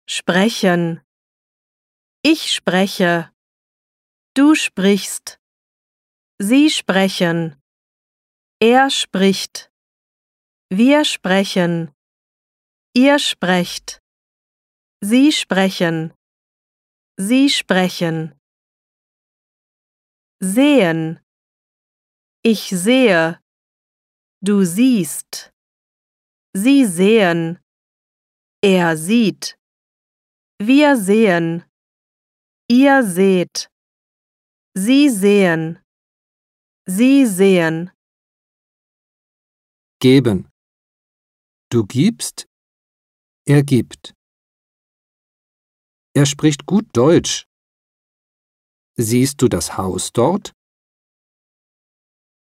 Sprechen. Ich spreche. Du sprichst. Sie sprechen. Er spricht. Wir sprechen. Ihr sprecht. Sie sprechen. Sie sprechen. Sehen. Ich sehe. Du siehst. Sie sehen. Er sieht. Wir sehen. Ihr seht. Sie sehen. Sie sehen. Geben. Du gibst, er gibt. Er spricht gut Deutsch. Siehst du das Haus dort?